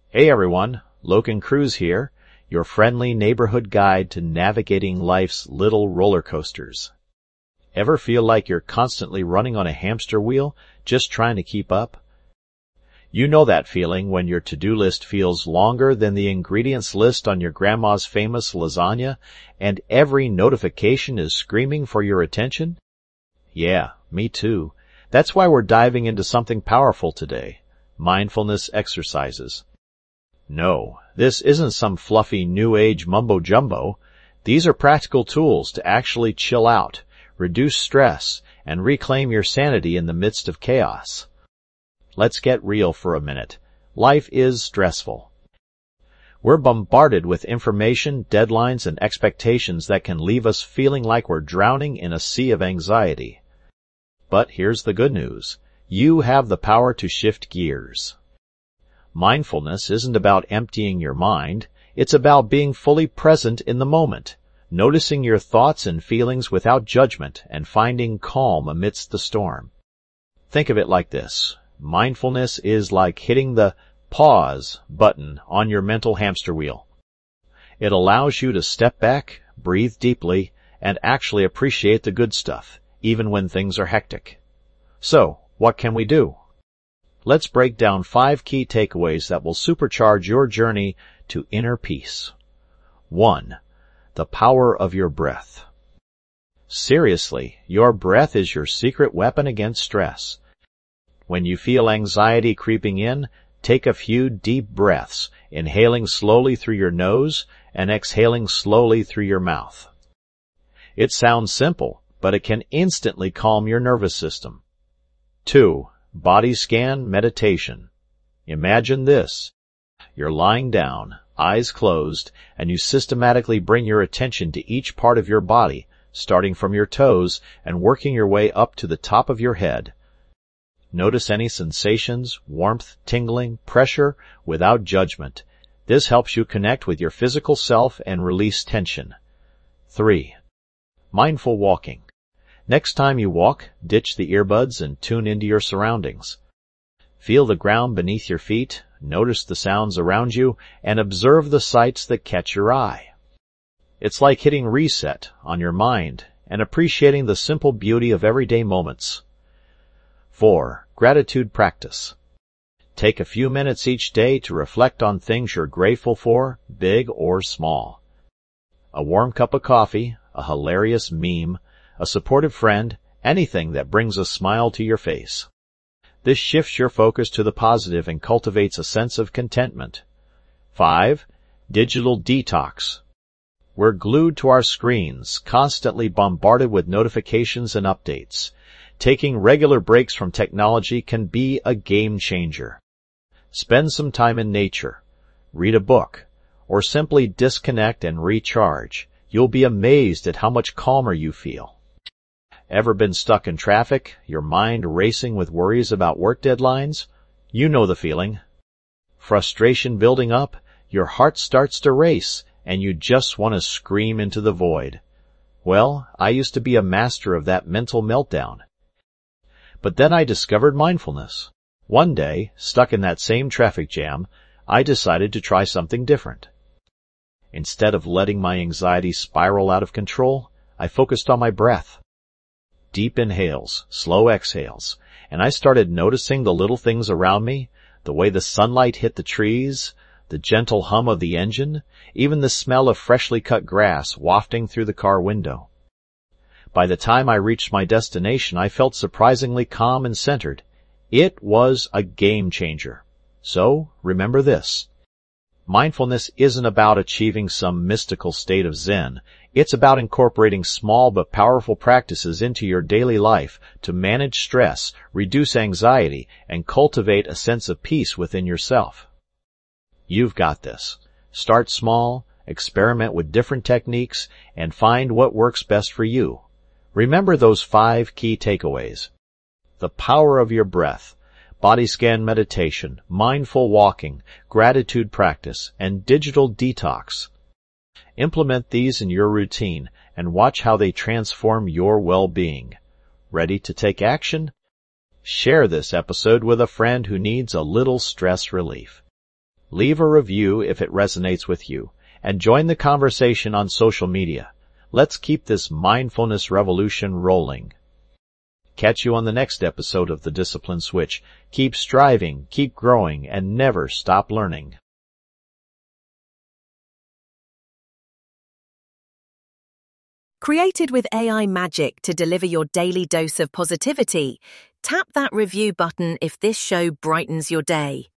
Hey everyone, Logan Cruz here, your friendly neighborhood guide to navigating life's little roller coasters. Ever feel like you're constantly running on a hamster wheel, just trying to keep up? You know that feeling when your to-do list feels longer than the ingredients list on your grandma's famous lasagna, and every notification is screaming for your attention? Yeah, me too. That's why we're diving into something powerful today, mindfulness exercises. No, this isn't some fluffy New Age mumbo-jumbo. These are practical tools to actually chill out, reduce stress, and reclaim your sanity in the midst of chaos. Let's get real for a minute. Life is stressful. We're bombarded with information, deadlines, and expectations that can leave us feeling like we're drowning in a sea of anxiety. But here's the good news. You have the power to shift gears. Mindfulness isn't about emptying your mind. It's about being fully present in the moment, noticing your thoughts and feelings without judgment, and finding calm amidst the storm. Think of it like this. Mindfulness is like hitting the pause button on your mental hamster wheel. It allows you to step back, breathe deeply, and actually appreciate the good stuff, even when things are hectic. So, what can we do? Let's break down 5 key takeaways that will supercharge your journey to inner peace. 1. The power of your breath. Seriously, your breath is your secret weapon against stress. When you feel anxiety creeping in, take a few deep breaths, inhaling slowly through your nose and exhaling slowly through your mouth. It sounds simple, but it can instantly calm your nervous system. 2. Body scan meditation. Imagine this. You're lying down, eyes closed, and you systematically bring your attention to each part of your body, starting from your toes and working your way up to the top of your head. Notice any sensations, warmth, tingling, pressure, without judgment. This helps you connect with your physical self and release tension. 3. Mindful walking. Next time you walk, ditch the earbuds and tune into your surroundings. Feel the ground beneath your feet, notice the sounds around you, and observe the sights that catch your eye. It's like hitting reset on your mind and appreciating the simple beauty of everyday moments. 4. Gratitude practice. Take a few minutes each day to reflect on things you're grateful for, big or small. A warm cup of coffee, a hilarious meme, a supportive friend, anything that brings a smile to your face. This shifts your focus to the positive and cultivates a sense of contentment. 5. Digital detox. We're glued to our screens, constantly bombarded with notifications and updates. Taking regular breaks from technology can be a game changer. Spend some time in nature, read a book, or simply disconnect and recharge. You'll be amazed at how much calmer you feel. Ever been stuck in traffic, your mind racing with worries about work deadlines? You know the feeling. Frustration building up, your heart starts to race, and you just want to scream into the void. Well, I used to be a master of that mental meltdown. But then I discovered mindfulness. One day, stuck in that same traffic jam, I decided to try something different. Instead of letting my anxiety spiral out of control, I focused on my breath. Deep inhales, slow exhales, and I started noticing the little things around me, the way the sunlight hit the trees, the gentle hum of the engine, even the smell of freshly cut grass wafting through the car window. By the time I reached my destination, I felt surprisingly calm and centered. It was a game changer. So, remember this. Mindfulness isn't about achieving some mystical state of Zen. It's about incorporating small but powerful practices into your daily life to manage stress, reduce anxiety, and cultivate a sense of peace within yourself. You've got this. Start small, experiment with different techniques, and find what works best for you. Remember those 5 key takeaways. The power of your breath, body scan meditation, mindful walking, gratitude practice, and digital detox. Implement these in your routine and watch how they transform your well-being. Ready to take action? Share this episode with a friend who needs a little stress relief. Leave a review if it resonates with you, and join the conversation on social media. Let's keep this mindfulness revolution rolling. Catch you on the next episode of The Discipline Switch. Keep striving, keep growing, and never stop learning. Created with AI magic to deliver your daily dose of positivity, tap that review button if this show brightens your day.